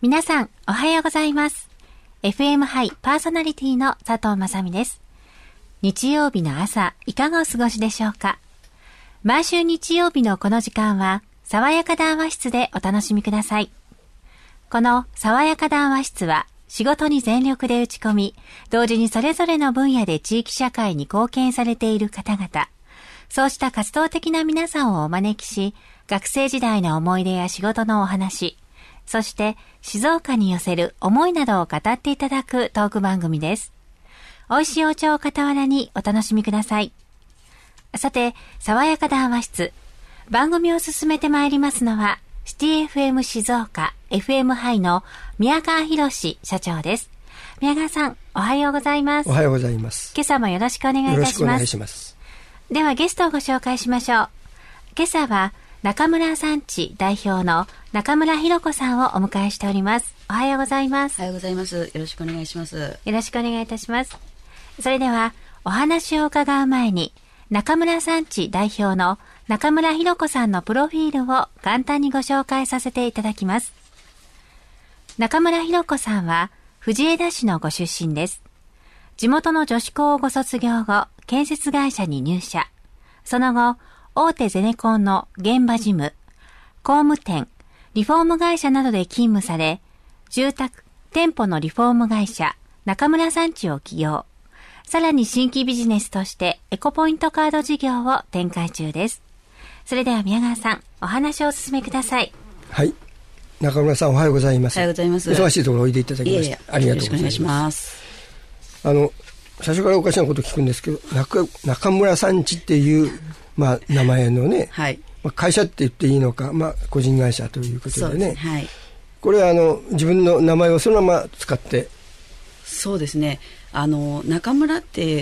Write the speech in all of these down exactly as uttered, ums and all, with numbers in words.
皆さんおはようございます。 エフエム ハイパーソナリティの佐藤雅美です。日曜日の朝いかがお過ごしでしょうか。毎週日曜日のこの時間は爽やか談話室でお楽しみください。この爽やか談話室は仕事に全力で打ち込み、同時にそれぞれの分野で地域社会に貢献されている方々、そうした活動的な皆さんをお招きし、学生時代の思い出や仕事のお話、そして静岡に寄せる思いなどを語っていただくトーク番組です。美味しいお茶を傍らにお楽しみください。さて、爽やか談話室、番組を進めてまいりますのはシティ エフエム 静岡 エフエム ハイの宮川博社長です。宮川さん、おはようございます。 おはようございます。 今朝もよろしくお願いいたします。 よろしくお願いします。 ではゲストをご紹介しましょう。今朝は中村産地代表の中村博子さんをお迎えしております。おはようございます。 おはようございます。よろしくお願いします。 よろしくお願いいたします。それではお話を伺う前に、中村産地代表の中村博子さんのプロフィールを簡単にご紹介させていただきます。中村博子さんは藤枝市のご出身です。地元の女子校をご卒業後、建設会社に入社。その後、大手ゼネコンの現場事務、工務店、リフォーム会社などで勤務され、住宅、店舗のリフォーム会社、中村産地を起業。さらに新規ビジネスとしてエコポイントカード事業を展開中です。それでは宮川さん、お話をお進めください。 はい。中村さん、おはようございます。 おはようございます。 忙しいところおいでいただきまして、 いえいえ、 ありがとうございます。 よろしくお願いします。 あの、最初からおかしなこと聞くんですけど、中, 中村産地っていう、まあ、名前のね、 はい、 まあ、会社って言っていいのか、まあ、個人会社ということでね。 そうですね、はい、 これはあの自分の名前をそのまま使って。 そうですね。あの中村って、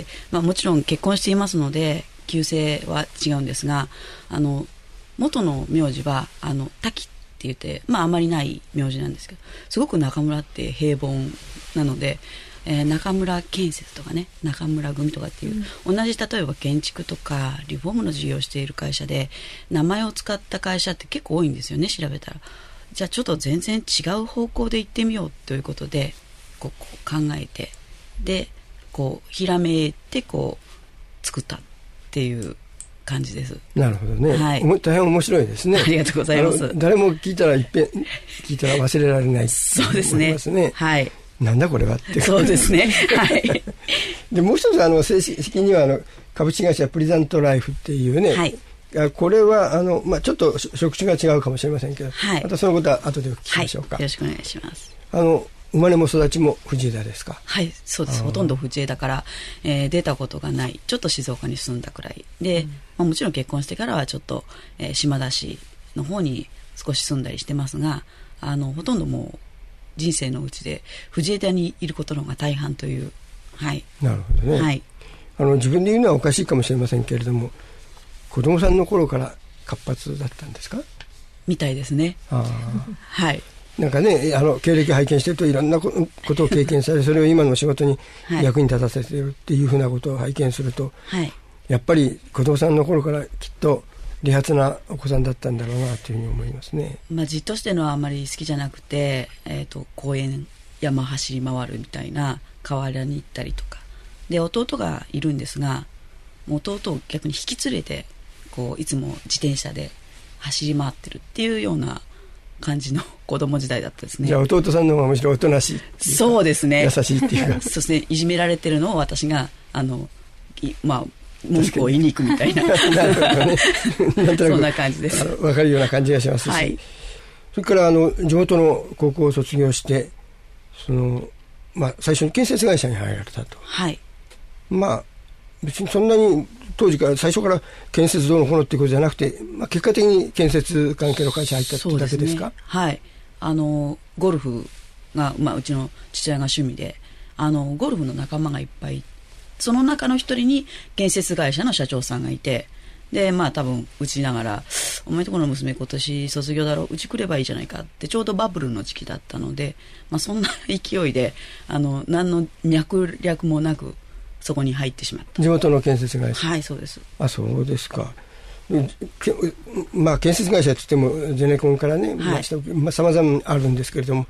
まあ、もちろん結婚していますので旧姓は違うんですが、あの元の名字はあの滝って言って、まあ、あまりない名字なんですけど、すごく中村って平凡なので、えー、中村建設とかね、中村組とかっていう、うん、同じ例えば建築とかリフォームの事業をしている会社で名前を使った会社って結構多いんですよね、調べたら。じゃあちょっと全然違う方向で行ってみようということでこうこう考えて、でこうひらめいてこう作ったっていう感じです。 なるほどね、はい、大変面白いですね。 ありがとうございます。 誰も聞いたらいっぺん聞いたら忘れられないそうですね。はい。 なんだこれはってそうですね。はい。 でもう一つあの正式にはあの株式会社プリザントライフっていうね、はい、これはあの、まあ、ちょっと職種が違うかもしれませんけど、はい、またそのことは後でお聞きしましょうか。 はい、よろしくお願いします。 あの生まれも育ちも藤枝ですか。 はい、そうです。ほとんど藤枝から、えー、出たことがない、ちょっと静岡に住んだくらいで、うん、まあ、もちろん結婚してからはちょっと、えー、島田市の方に少し住んだりしてますが、あのほとんどもう人生のうちで藤枝にいることの方が大半という。はい。 なるほどね。はい、あの自分で言うのはおかしいかもしれませんけれども、子供さんの頃から活発だったんですか。 みたいですね。あはい。 なんかね、あの経歴拝見してるといろんなことを経験され、それを今の仕事に役に立たせているっていうふうなことを拝見すると、はい、やっぱり子供さんの頃からきっと利発なお子さんだったんだろうなというふうに思いますね。 まあ、じっとしてるのはあまり好きじゃなくて、えーと、公園山走り回るみたいな、河原に行ったりとかで、弟がいるんですが、弟を逆に引き連れてこういつも自転車で走り回ってるっていうような感じの子供時代だったですね。 じゃあ弟さんの方がむしろおとなしいっていうか、 そうですね、 優しいっていうかそうですね、いじめられてるのを私があのまあ文句を言いに行くみたいななるほど、ね、なんとなくそんな感じです。 あの分かるような感じがしますし、はい、それからあの地元の高校を卒業してその、まあ、最初に建設会社に入られたと。はい。まあ別にそんなに当時から最初から建設どうのこうのっていうことじゃなくて、まあ、結果的に建設関係の会社に入ったってだけですか。 そうですね、はい。あのゴルフが、まあ、うちの父親が趣味で、あのゴルフの仲間がいっぱい、その中の一人に建設会社の社長さんがいて、でまあ多分うちながら、お前とこの娘今年卒業だろ、うち来ればいいじゃないかって、ちょうどバブルの時期だったので、まあ、そんな勢いであの何の脈略もなくそこに入ってしまった。 地元の建設会社。 はい、そうです。 あ、そうですか。まあ建設会社といってもゼネコンからね、はい、まあ、様々あるんですけれども、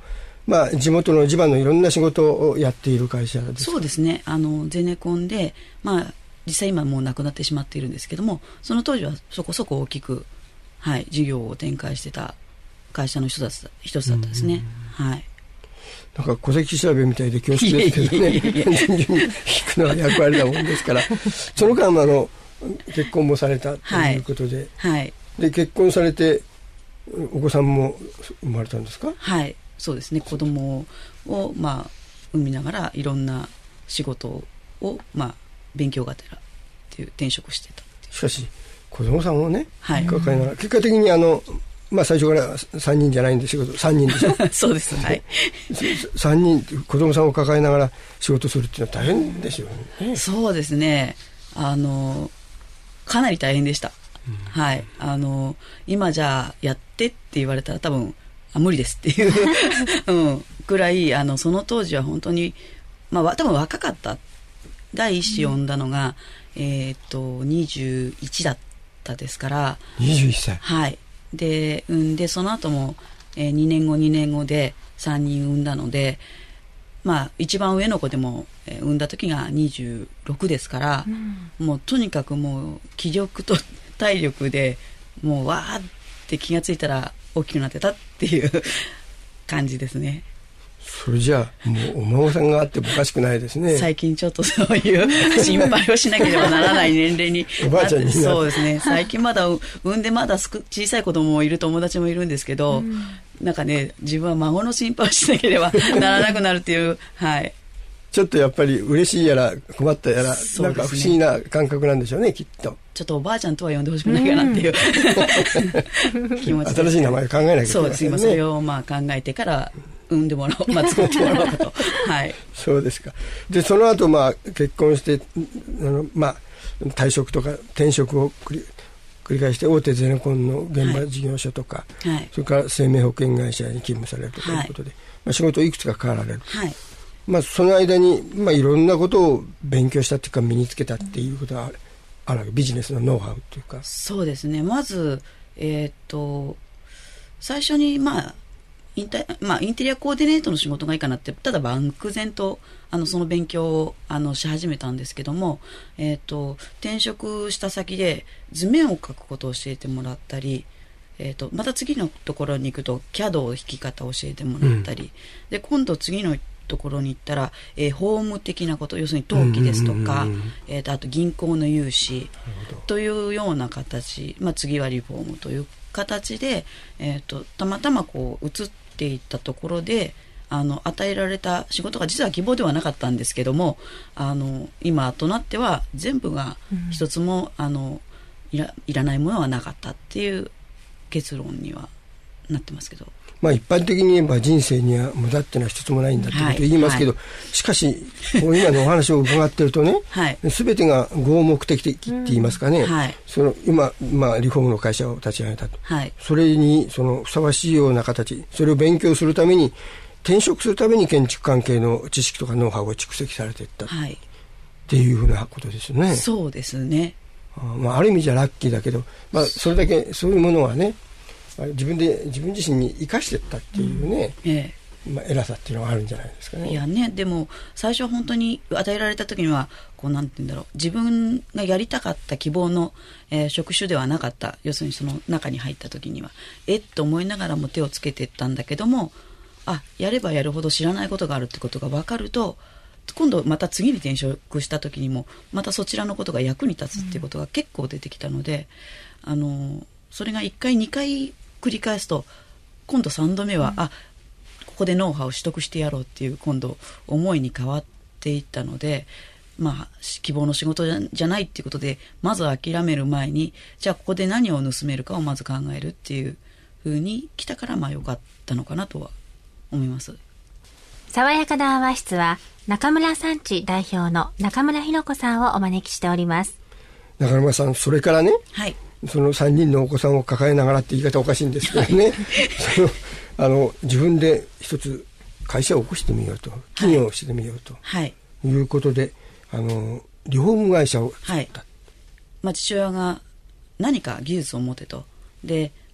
まあ、地元の地場のいろんな仕事をやっている会社ですか？ そうですね。あのゼネコンで、まあ、実際今もうなくなってしまっているんですけども、その当時はそこそこ大きく、はい、事業を展開してた会社の一つだった一つだったですね。はい。 なんか戸籍調べみたいで恐縮ですけどね、聞くのは役割なもんですから、その間あの結婚もされたということで、 はいはい、 で結婚されてお子さんも生まれたんですか？ はい、そうですね。子供をまあ産みながらいろんな仕事をまあ勉強がてらっていう転職してたっていう。 しかし子供さんをね、 はい、 抱えながら結果的にあのまあ最初からさんにんじゃないんですけどさんにんでしょそうです、はい、 さんにん子供さんを抱えながら仕事するっていうのは大変ですよね。 そうですね。あのかなり大変でした、うん、はい。あの今じゃあやってって言われたら多分あ無理ですっていう、うん、くらいあのその当時は本当に、まあ、多分若かった。第一子を産んだのが、うん、えー、っとにじゅういちだったですからにじゅういっさい、 はいで産んでその後も、えー、にねんごにねんごでさんにん産んだので、まあ、一番上の子でも、えー、産んだ時がにじゅうろくですから、うん、もうとにかくもう気力と体力でもうわーって気がついたら大きくなってたっていう感じですね。 それじゃあもうお孫さんがあってもおかしくないですね。 最近ちょっとそういう心配をしなければならない年齢におばあちゃんになる。 そうですね。最近まだ産んでまだ小さい子供もいる友達もいるんですけど、うん、なんかね自分は孫の心配をしなければならなくなるっていうはいちょっとやっぱり嬉しいやら困ったやら、ね、なんか不思議な感覚なんでしょうねきっと。 ちょっとおばあちゃんとは呼んでほしくないかなっていう、うん、気持ちで新しい名前考えなきゃいけない、ね、 そうです今それをまあ考えてから産んでもらおう、まあ、作ってもらおうかとはいそうですか。でその後まあ結婚してあの、まあ、退職とか転職を繰り繰り返して大手ゼネコンの現場事業所とか、はい、それから生命保険会社に勤務されるとかいうことで、はいまあ、仕事をいくつか変わられる、はいまあ、その間に、まあ、いろんなことを勉強したっていうか身につけたっていうことはあるわけ、ビジネスのノウハウというか。 そうですね。まず、えー、っと最初に、まあインタ、まあ、インテリアコーディネートの仕事がいいかなってただ漠然とあのその勉強をあのし始めたんですけども、えー、っと転職した先で図面を描くことを教えてもらったり、えー、とまた次のところに行くと キャド を弾き方を教えてもらったり、うん、で今度次のところに行ったら、えー、法務的なこと要するに登記ですとか、うんうんうんえー、とあと銀行の融資というような形、まあ、次はリフォームという形で、えー、とたまたまこう移っていったところであの与えられた仕事が実は希望ではなかったんですけどもあの今となっては全部が一つも、うん、あの いら、いらないものはなかったっていう結論にはなってますけど、 まあ、一般的に言えば人生には無駄っていうのは一つもないんだってことを言いますけど、はいはい、しかしこう今のお話を伺ってるとね、はい、全てが合目的的って言いますかね、うんはい、その今、まあ、リフォームの会社を立ち上げたと、はい、それにそのふさわしいような形それを勉強するために転職するために建築関係の知識とかノウハウを蓄積されていった、はい、っていうふうなことですよね。 そうですね。 あ、まあ、ある意味じゃラッキーだけど、まあ、それだけそういうものはね自分で自分自身に生かしていったっていうね、うんええまあ、偉さっていうのがあるんじゃないですかね。 いやね、でも最初は本当に与えられた時にはこうなんて言うんだろう自分がやりたかった希望の、えー、職種ではなかった要するにその中に入った時にはえっと思いながらも手をつけていったんだけどもあやればやるほど知らないことがあるってことが分かると今度また次に転職した時にもまたそちらのことが役に立つっていうことが結構出てきたので、うん、あのそれがいっかいにかい繰り返すと今度さんどめは、うん、あここでノウハウを取得してやろうっていう今度思いに変わっていったので、まあ、希望の仕事じ ゃ, じゃないっていうことでまず諦める前にじゃあここで何を盗めるかをまず考えるっていう風に来たからまあ良かったのかなとは思います。 爽やかなアワ室は中村産地代表の中村ひろ子さんをお招きしております。 中村さんそれからね、 はいそのさんにんのお子さんを抱えながらって言い方おかしいんですけどねそのあの自分で一つ会社を起こしてみようと企業をしてみようと、はい、いうことであのリフォーム会社を作った、はいまあ、父親が何か技術を持てとで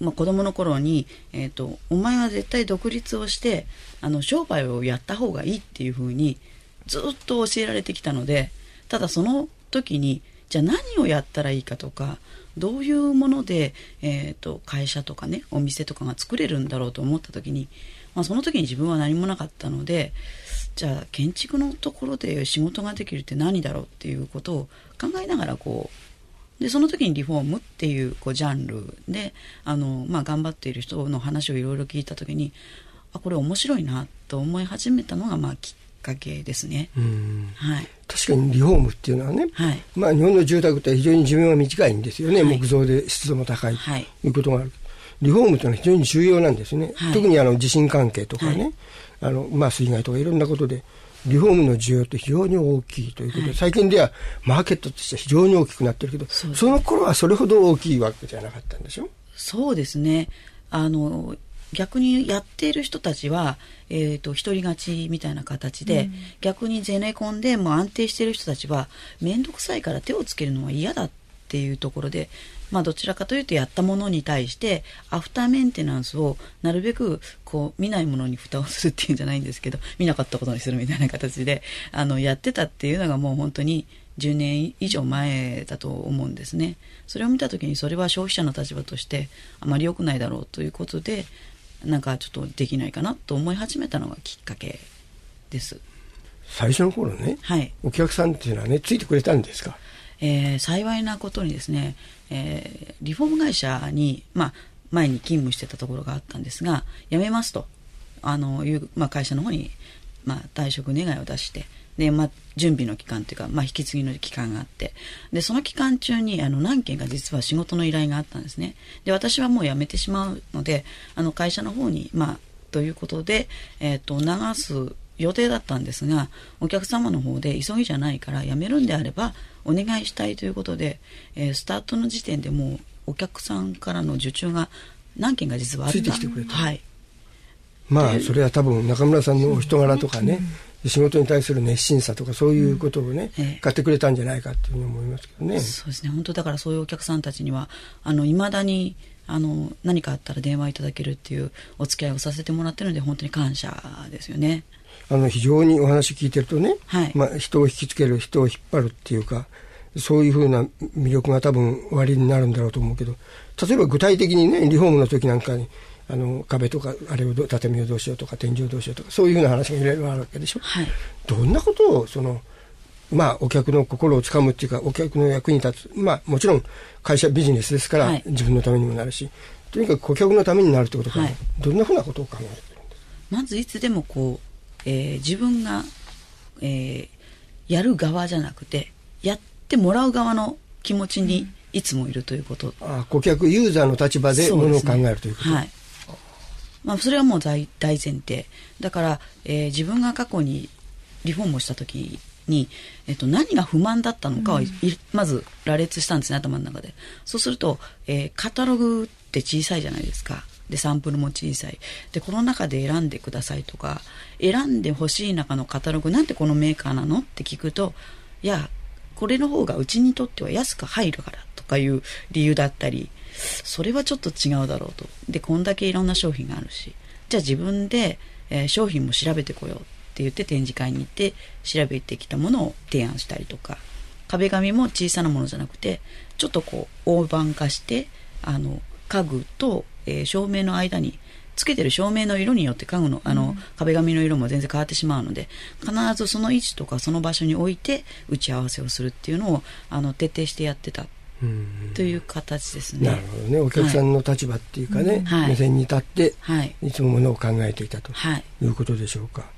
まあ、子供の頃に、えーと、お前は絶対独立をしてあの商売をやった方がいいっていうふうにずっと教えられてきたので、ただその時にじゃあ何をやったらいいかとか、どういうもので、えーと、会社とかね、お店とかが作れるんだろうと思った時に、まあ、その時に自分は何もなかったので、じゃあ建築のところで仕事ができるって何だろうっていうことを考えながらこうで、その時にリフォームっていう、こうジャンルであの、まあ、頑張っている人の話をいろいろ聞いた時に、あ、これ面白いなと思い始めたのが、まあ、きっかけですね。うん、はい、確かにリフォームっていうのはね、はい、まあ、日本の住宅って非常に寿命が短いんですよね、はい、木造で湿度も高いということがある、はい、リフォームというのは非常に重要なんですね、はい、特にあの地震関係とかね、はい、あのまあ、水害とかいろんなことでリフォームの需要って非常に大きいということで、はい、最近ではマーケットとしては非常に大きくなってるけど、 そ, その頃はそれほど大きいわけじゃなかったんでしょ。 そうですね、あの逆にやっている人たちは、えーと、一人勝ちみたいな形で、うん、逆にゼネコンでもう安定している人たちは面倒くさいから手をつけるのは嫌だっていうところで、まあ、どちらかというとやったものに対してアフターメンテナンスをなるべくこう見ないものに蓋をするっていうんじゃないんですけど、見なかったことにするみたいな形であのやってたっていうのがもう本当にじゅうねん以上前だと思うんですね。それを見た時にそれは消費者の立場としてあまり良くないだろうということで、なんかちょっとできないかなと思い始めたのがきっかけです。 最初の頃ね、はい、お客さんっていうのはねついてくれたんですか。 えー、幸いなことにですね、えー、リフォーム会社に、まあ、前に勤務してたところがあったんですが、辞めますとあのいう、まあ、会社の方に、まあ、退職願を出して、で、まあ、準備の期間というか、まあ、引き継ぎの期間があって、でその期間中にあの何件か実は仕事の依頼があったんですね。で私はもう辞めてしまうので、あの会社の方に、まあ、ということで、えー、と流す予定だったんですが、お客様の方で急ぎじゃないから辞めるんであればお願いしたいということで、えー、スタートの時点でもうお客さんからの受注が何件か実はあった。 ついてきてくれた。 はい。 まあそれは多分中村さんのお人柄とかね、うん、仕事に対する熱心さとかそういうことをね、うん、ええ、買ってくれたんじゃないかというふうに思いますけどね。 そうですね、本当だからそういうお客さんたちにはあの未だにあの何かあったら電話いただけるっていうお付き合いをさせてもらってるので本当に感謝ですよね。 あの非常にお話聞いてるとね、はい、まあ、人を引きつける、人を引っ張るっていうか、そういうふうな魅力が多分おありになるんだろうと思うけど、例えば具体的にねリフォームの時なんかにあの壁とかあれを畳をどうしようとか天井をどうしようとかそういうふうな話がいろいろあるわけでしょ、はい、どんなことをそのまあお客の心をつかむっていうか、お客の役に立つ、まあもちろん会社ビジネスですから、はい、自分のためにもなるし、とにかく顧客のためになるってことから、はい、どんなふうなことを考えてるんですか。 まずいつでもこうえー、自分が、えー、やる側じゃなくてやってもらう側の気持ちにいつもいるということ、 うん、あ、顧客ユーザーの立場でものを考えるということ、 はい、まあ、それはもう 大, 大前提だから、えー、自分が過去にリフォームをした時に、えー、と何が不満だったのかを、うん、まず羅列したんですね、頭の中で。そうすると、えー、カタログって小さいじゃないですか。でサンプルも小さいで、この中で選んでくださいとか、選んでほしい中のカタログなんでこのメーカーなのって聞くと、いやこれの方がうちにとっては安く入るからとかいう理由だったり、それはちょっと違うだろうと。でこんだけいろんな商品があるし、じゃあ自分で、えー、商品も調べてこようって言って展示会に行って調べてきたものを提案したりとか、壁紙も小さなものじゃなくてちょっとこう大判化して、あの家具とえー、照明の間につけてる照明の色によって家具の、あの、うん、壁紙の色も全然変わってしまうので、必ずその位置とかその場所に置いて打ち合わせをするっていうのをあの徹底してやってたという形ですね。 なるほどね。お客さんの立場っていうかね、はい、目線に立って、はい、いつもものを考えていたということでしょうか、はい、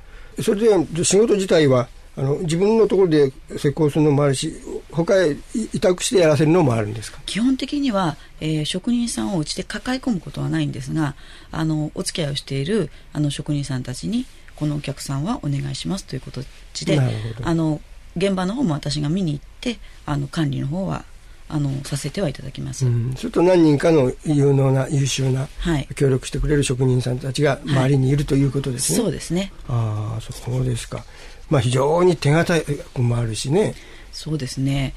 それで仕事自体はあの自分のところで施工するのもあるし、他へ委託してやらせるのもあるんですか。 基本的には、えー、職人さんをうちで抱え込むことはないんですが、あのお付き合いをしているあの職人さんたちにこのお客さんはお願いしますという形で、あの現場の方も私が見に行ってあの管理の方はあのさせてはいただきます、うん、 ちょっと何人かの有能な優秀な、はい、協力してくれる職人さんたちが周りにいるということですね、 はい、そうですね。 ああ、そうですか。まあ、非常に手堅くもあるしね。 そうですね。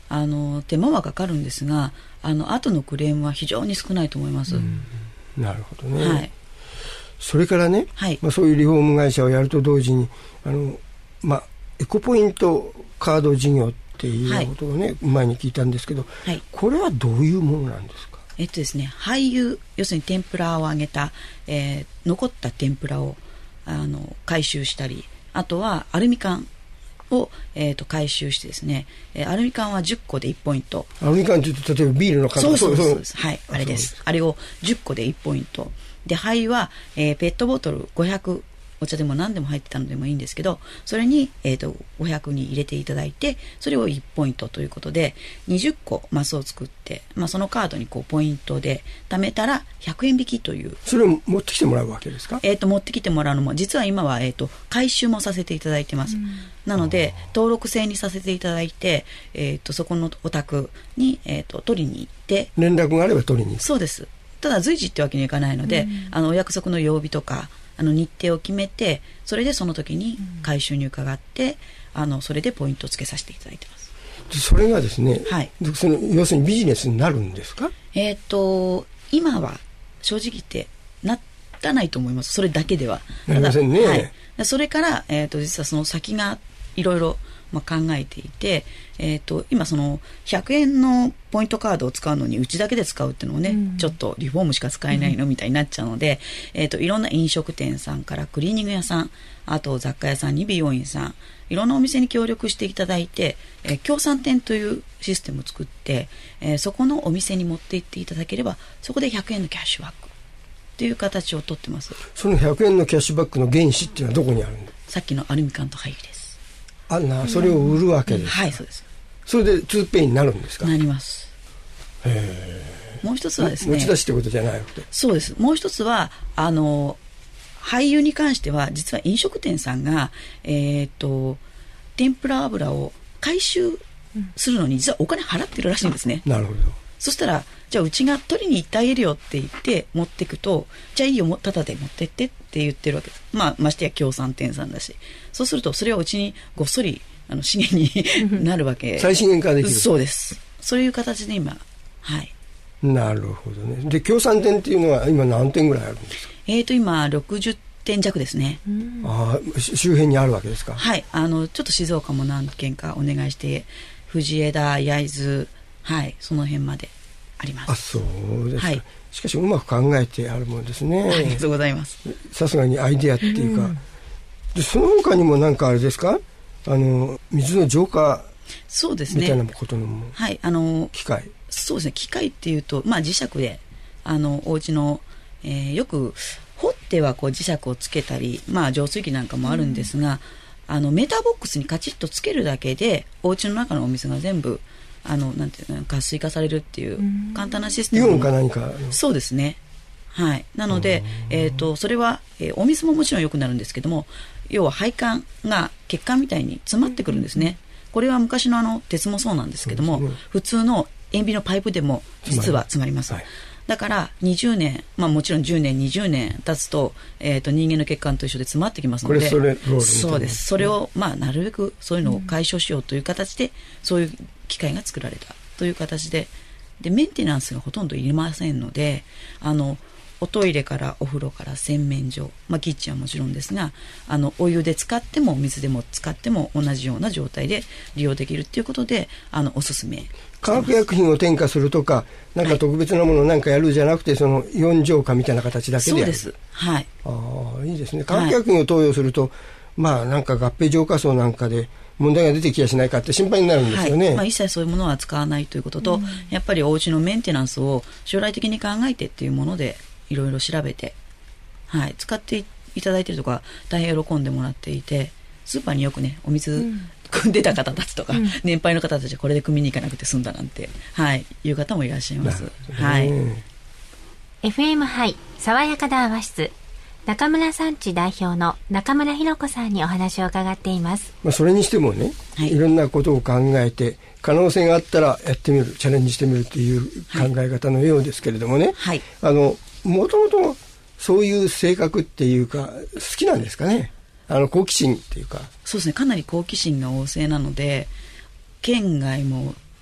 あの手間はかかるんですが、あの後のクレームは非常に少ないと思います。うん、 なるほどね。 はい、 それからね、はい、まあ、そういうリフォーム会社をやると同時にあの、まあ、エコポイントカード事業っていうことをね、はい、前に聞いたんですけど、はい、これはどういうものなんですか？ えっとですね、廃油、要するに天ぷらを揚げた、えー、残った天ぷらをあの回収したり、あとはアルミ缶を、えー、と回収してですね、えー、アルミ缶はじゅっこでいちポイント。 アルミ缶って言うと例えばビールの缶とか、そうそうそうです、はい、あれです。あれをじゅっこでいちポイントで、灰は、えー、ペットボトルごひゃく、お茶でも何でも入ってたのでもいいんですけど、それに、えー、とごひゃくに入れていただいて、それをいちポイントということでにじゅっこマスを作って、まあ、そのカードにこうポイントで貯めたらひゃくえん引きという。 それを持ってきてもらうわけですか？ えー、と持ってきてもらうのも実は今は、えー、と回収もさせていただいてます。うん、なので登録制にさせていただいて、えー、とそこのお宅に、えー、と取りに行って連絡があれば取りに行く。 そうです。ただ随時ってわけにはいかないので、うん、あのお約束の曜日とかあの日程を決めて、それでその時に回収に伺って、うん、あのそれでポイントをつけさせていただいてます。 それがですね、はい、その要するにビジネスになるんですか？ えー、と今は正直言ってならないと思います。それだけではなりませんね。 はい、それから、えー、と実はその先がいろいろまあ、考えていて、えー、と今そのひゃくえんのポイントカードを使うのにうちだけで使うっていうのもね、うん、ちょっとリフォームしか使えないのみたいになっちゃうので、うん、えー、といろんな飲食店さんからクリーニング屋さん、あと雑貨屋さんに美容院さん、いろんなお店に協力していただいて、えー、協賛店というシステムを作って、えー、そこのお店に持って行っていただければ、そこでひゃくえんのキャッシュバックという形をとってます。 そのひゃくえんのキャッシュバックの原資っていうのはどこにあるんですか？ さっきのアルミ缶と廃油です。 あなそれを売るわけです、うん、 はい、そうです。 それでツーペイになるんですか？ なります。 へー。 もう一つはですね、 持ち出しってことじゃないわけ。 そうです。もう一つはあの廃油に関しては実は飲食店さんが、えー、と天ぷら油を回収するのに実はお金払ってるらしいんですね。 なるほど。 そしたらじゃあうちが取りに行ってあげるよって言って持っていくと、じゃあいいよタダで持ってってって言ってるわけです。まあましてや協賛店さんだし、そうするとそれはうちにごっそりあの資源になるわけ。 再資源化できる。 そうです。そういう形で今、はい。 なるほどね。で協賛店っていうのは今何店ぐらいあるんですか？ えーと今ろくじゅってん弱ですね。 ああ、周辺にあるわけですか？ はい。あのちょっと静岡も何軒かお願いして、藤枝、焼津、はい、その辺まであります。 あ、そうですか。はい、しかしうまく考えてあるものですね。 ありがとうございます。 さすがにアイデアっていうか、うん、でその他にも何かあれですか、あの水の浄化そうですねみたいなことのも、 はい、あの機械そうですね、機械っていうと、まあ、磁石であのお家の、えー、よく掘ってはこう磁石をつけたり、まあ、浄水器なんかもあるんですが、うん、あのメーターボックスにカチッとつけるだけでお家の中のお水が全部あのなんていうの加水化されるっていう簡単なシステム。 イオンか何か。 そうですね。はい。なので、えーと、それは、えー、お水ももちろん良くなるんですけども、要は配管が血管みたいに詰まってくるんですね。これは昔のあの鉄もそうなんですけども、ね、普通の塩ビのパイプでも実は詰まります。はい、だからにじゅうねん、まあ、もちろんじゅうねんにじゅうねん経つと、えーと、人間の血管と一緒で詰まってきますので、 これそれロールそうです。それを、まあ、なるべくそういうのを解消しようという形で、うん、そういう機械が作られたという形で、でメンテナンスがほとんどいりませんので、あのおトイレからお風呂から洗面所、まあ、キッチンはもちろんですが、あのお湯で使っても水でも使っても同じような状態で利用できるということで、あのおすすめ。 化学薬品を添加するとか、なんか特別なものをなんかやるじゃなくて、はい、そのイオン浄化みたいな形だけでやる。 そうです。はい。 ああ、いいですね。化学薬品を投与すると、はい、まあなんか合併浄化層なんかで問題が出てきやしないかって心配になるんですよね。 はい、まあ、一切そういうものは使わないということと、うん、やっぱりお家のメンテナンスを将来的に考えてっていうものでいろいろ調べて、はい、使っていただいているとか大変喜んでもらっていて、スーパーによくねお水、うん汲んでた方たちとか、うん、年配の方たちはこれで汲みに行かなくて済んだなんて、はい、いう方もいらっしゃいます。はい。 エフエム ハイ爽やか談話室、中村産地代表の中村ひろ子さんにお話を伺っています。 まあ、それにしてもね、はい、いろんなことを考えて可能性があったらやってみる、チャレンジしてみるという考え方のようですけれどもね、はい、あのもともとそういう性格っていうか好きなんですかね。あの好奇心っていうか。 そうですね、かなり好奇心が旺盛なので、県外も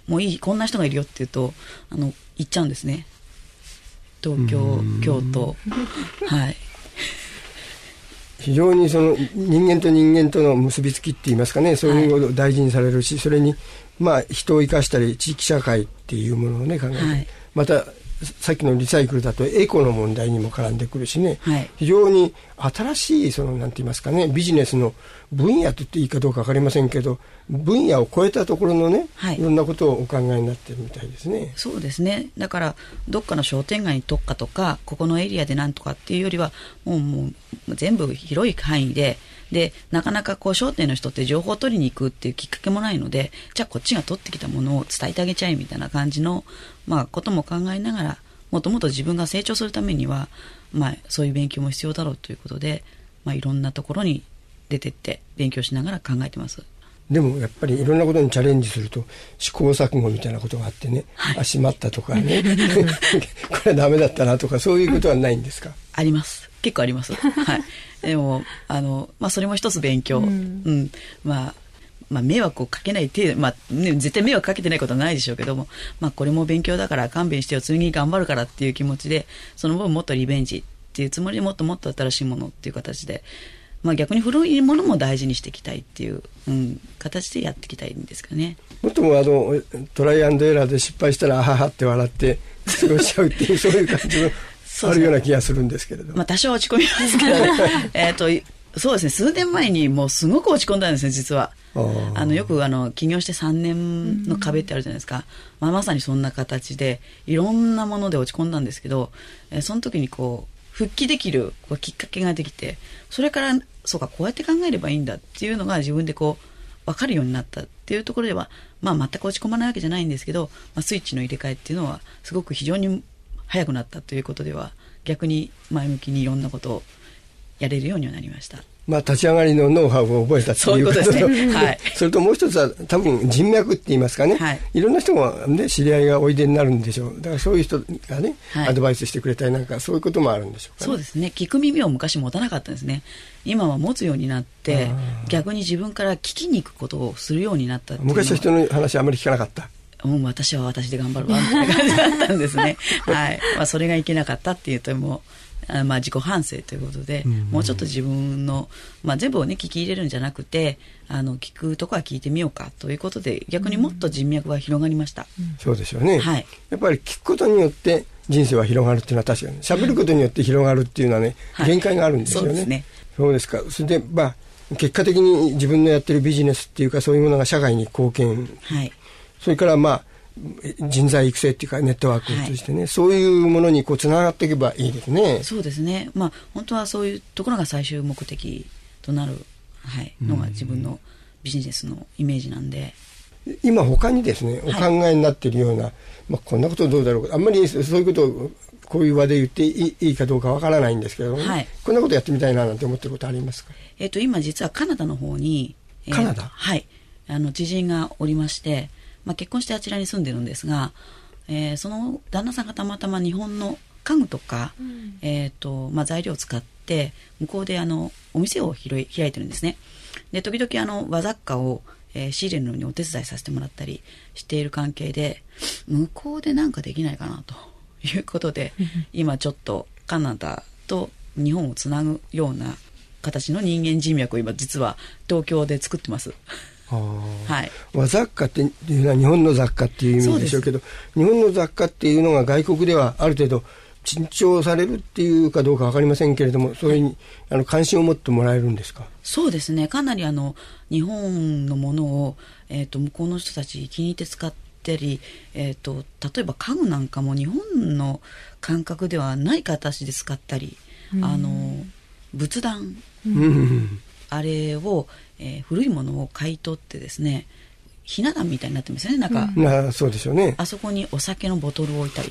もういい、こんな人がいるよって言うと、あの、行っちゃうんですね。東京、京都。はい。 非常にその人間と人間との結びつきって言いますかね、そういうのを大事にされるし、はい、それに、まあ、人を生かしたり、地域社会っていうものをね、考えて、はい、また、さっきのリサイクルだとエコの問題にも絡んでくるしね、はい、非常に新しいそのなんて言いますかね、ビジネスの分野と言っていいかどうか分かりませんけど、分野を超えたところのね、はい、いろんなことをお考えになってるみたいですね。 そうですね。だからどっかの商店街に特化とか、ここのエリアでなんとかっていうよりは、もう、もう全部広い範囲で、でなかなかこう商店の人って情報を取りに行くっていうきっかけもないので、じゃあこっちが取ってきたものを伝えてあげちゃえみたいな感じの、まあ、ことも考えながら、もっともっと自分が成長するためには、まあ、そういう勉強も必要だろうということで、まあ、いろんなところに出てって勉強しながら考えてます。 でもやっぱりいろんなことにチャレンジすると試行錯誤みたいなことがあってね、はい、あしまったとかねこれはダメだったなとか、そういうことはないんですか？ あります、結構あります、はい、でもあの、まあ、それも一つ勉強、うんうん、まあまあ、迷惑をかけない程度、まあね、絶対迷惑かけてないことはないでしょうけども、まあ、これも勉強だから勘弁してよ、次に頑張るからっていう気持ちで、その分もっとリベンジっていうつもりで、もっともっと新しいものっていう形で、まあ、逆に古いものも大事にしていきたいっていう、うん、形でやっていきたいんですけどね。 もっともあのトライアンドエラーで失敗したらあははって笑って過ごしちゃうっていうそういう感じのあるような気がするんですけれど、 まあ、多少落ち込みますけどえっとそうですね、数年前にもうすごく落ち込んだんですね、実は。あのよくあの起業してさんねんの壁ってあるじゃないですか、まあ、まさにそんな形でいろんなもので落ち込んだんですけど、えー、その時にこう復帰できるこうきっかけができて、それからそうか、こうやって考えればいいんだっていうのが自分でこう分かるようになったっていうところでは、まあ、全く落ち込まないわけじゃないんですけど、まあ、スイッチの入れ替えっていうのはすごく非常に早くなったということでは、逆に前向きにいろんなことをやれるようにはなりました。 まあ、立ち上がりのノウハウを覚えたっていうことと、 そういうことですね、はい、 それともう一つは多分人脈って言いますかね、はい、いろんな人が、ね、知り合いがおいでになるんでしょう。だからそういう人がね、はい、アドバイスしてくれたりなんか、そういうこともあるんでしょうかね。 そうですね、聞く耳を昔持たなかったんですね。今は持つようになって、逆に自分から聞きに行くことをするようになったっていうのは。 昔は人の話あまり聞かなかった。 もう私は私で頑張るわみたいな感じだったんですね、はいまあ、それがいけなかったっていうともうまあ、自己反省ということで、うんうん、もうちょっと自分の、まあ、全部を、ね、聞き入れるんじゃなくて、あの聞くとこは聞いてみようかということで、逆にもっと人脈が広がりました、 うん、そうですよね、 はい、 やっぱり聞くことによって人生は広がるっていうのは確かに、喋ることによって広がるっていうのはね、はい、限界があるんですよね、はい、そうですね。そうですか。それで、まあ、結果的に自分のやってるビジネスっていうか、そういうものが社会に貢献、はい、それからまあ人材育成っていうかネットワークを通じてね、はい、そういうものにこうつながっていけばいいですね。 そうですね、まあ、本当はそういうところが最終目的となる、はい、のが自分のビジネスのイメージなんで、 今他にですね、お考えになっているような、はい、まあ、こんなことどうだろうか、あんまりそういうことをこういう場で言っていいかどうかわからないんですけども、はい、こんなことやってみたいななんて思ってることありますか？ えーと、今実はカナダの方に、 えー、カナダ、 はい、あの知人がおりまして、まあ、結婚してあちらに住んでるんですが、えー、その旦那さんがたまたま日本の家具とか、うん、えーとまあ、材料を使って向こうであのお店を開いてるんですね。で時々あの和雑貨を、えー、仕入れるのにお手伝いさせてもらったりしている関係で、向こうでなんかできないかなということで今ちょっとカナダと日本をつなぐような形の人間人脈を今実は東京で作ってます。はい、 和雑貨っていうのは日本の雑貨っていう意味でしょうけど、日本の雑貨っていうのが外国ではある程度珍重されるっていうかどうか分かりませんけれども、そういう、はい、あの関心を持ってもらえるんですか？ そうですね、かなりあの日本のものを、えーと、向こうの人たち気に入って使ったり、えーと、例えば家具なんかも日本の感覚ではない形で使ったり、あの仏壇、 うんあれを、えー、古いものを買い取ってですね、ひな壇みたいになってますよね、なんか、 うん、あ, そうでしょうね。 あそこにお酒のボトルを置いたり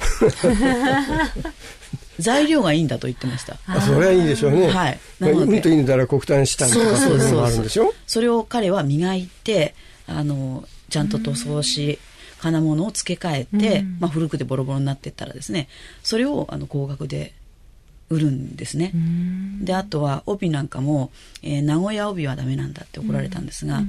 材料がいいんだと言ってました。 あ、それはいいでしょうね、 はい、 なのでうんといいんだら黒炭したんとかそういうのがあるんでしょ。 それを彼は磨いて、あのちゃんと塗装し、金物を付け替えて、まあ、古くてボロボロになっていったらですね、それをあの高額で売るんですね。であとは帯なんかも、えー、名古屋帯はダメなんだって怒られたんですが、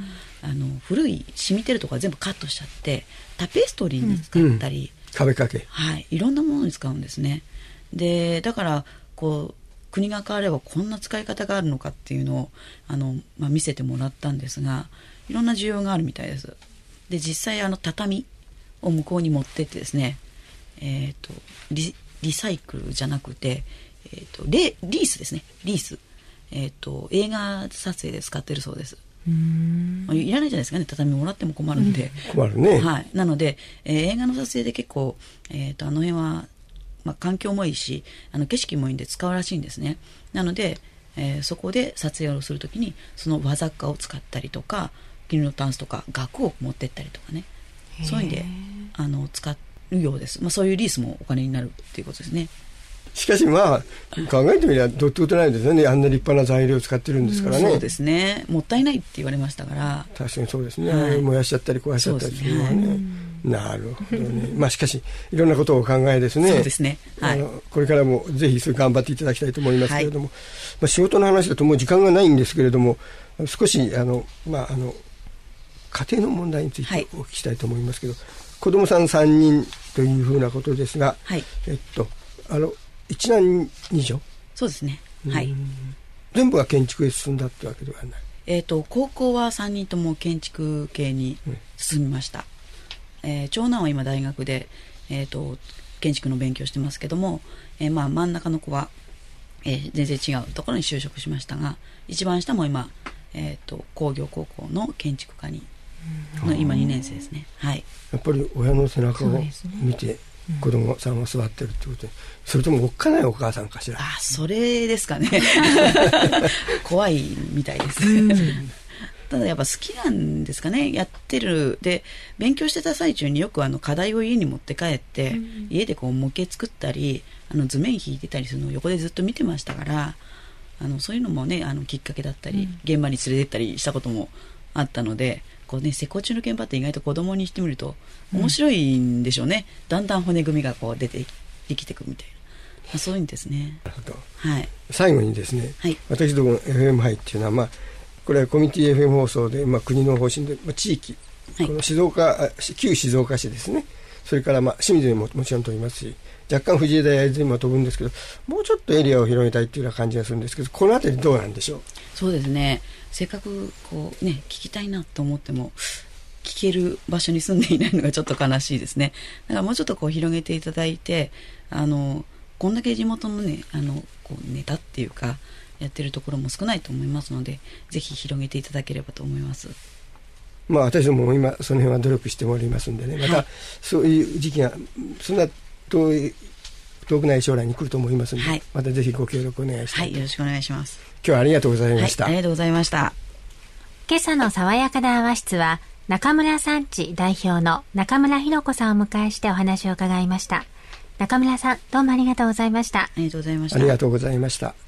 あの古い染みてるところ全部カットしちゃってタペストリーに使ったり、 うん、壁掛け、 はい、いろんなものに使うんですね。でだからこう国が変わればこんな使い方があるのかっていうのをあの、まあ、見せてもらったんですが、いろんな需要があるみたいです。で実際あの畳を向こうに持ってってですね、えーと、リ, リサイクルじゃなくて、えーと、レリースですね、リース、えーと、映画撮影で使ってるそうです。うーん、まあ、いらないじゃないですかね、畳もらっても困るんで、 うん、困るね、 はい、なので、えー、映画の撮影で結構、えーと、あの辺はまあ、環境もいいしあの景色もいいんで使うらしいんですね。なので、えー、そこで撮影をするときにその和雑貨を使ったりとか絹のタンスとか額を持ってったりとかね、そういうんであの使うようです。まあ、そういうリースもお金になるっていうことですね。 しかしまあ考えてみればどってことないですよね。あんな立派な材料を使ってるんですからね、 うん、そうですね、もったいないって言われましたから。 確かにそうですね、はい、燃やしちゃったり壊しちゃったりするのはね、はい、なるほどね。まあしかしいろんなことを考えですね。 そうですね、はい、 あのこれからもぜひそれ頑張っていただきたいと思いますけれども、はい、まあ、仕事の話だともう時間がないんですけれども、少しあの、まあ、あの家庭の問題についてお聞きしたいと思いますけど、はい、子供さんさんにんというふうなことですが、はい、えっとあの一男二女。 そうですね、はい、 全部が建築へ進んだってわけではない。 えーと、高校はさんにんとも建築系に進みました、うん、えー、長男は今大学で、えーと、建築の勉強してますけども、えーまあ、真ん中の子は、えー、全然違うところに就職しましたが、一番下も今、えーと、工業高校の建築科にの今にねん生ですね、はい、 やっぱり親の背中を見て子供さんは座ってるってことで、それともおっかないお母さんかしら。 あ、それですかね怖いみたいですただやっぱ好きなんですかね、やってる。で勉強してた最中によくあの課題を家に持って帰って、うん、家でこう模型作ったりあの図面引いてたりするのを横でずっと見てましたから、あのそういうのもねあのきっかけだったり、うん、現場に連れてったりしたこともあったので、こうね、施工中の現場って意外と子供にしてみると面白いんでしょうね、うん、だんだん骨組みがこう出て生きてくみたいな、まあ、そういうんですね。 なるほど、 はい、 最後にですね、はい、私ども エフエム 杯っていうのは、まあ、これはコミュニティ エフエム 放送で、まあ、国の方針で、まあ、地域、はい、この静岡旧静岡市ですね、それから、まあ、清水にももちろん飛びますし、若干藤枝や泉も飛ぶんですけど、もうちょっとエリアを広げたいっていうような感じがするんですけど、このあたりどうなんでしょう。 そうですね、せっかくこう、ね、聞きたいなと思っても聞ける場所に住んでいないのがちょっと悲しいですね。だからもうちょっとこう広げていただいて、あのこんだけ地元のね、あのこうネタっていうかやってるところも少ないと思いますので、ぜひ広げていただければと思います。 まあ、私ども今その辺は努力しておりますんでね、また、はい、そういう時期がそんな遠い遠くない将来に来ると思いますので、はい、またぜひご協力お願いしたい。 はい、よろしくお願いします。 今日はありがとうございました、 はい、ありがとうございました。 今朝の爽やか談話室は中村産地代表の中村ひろ子さんをお迎えしてお話を伺いました。中村さん、どうもありがとうございました。 ありがとうございました。 ありがとうございました。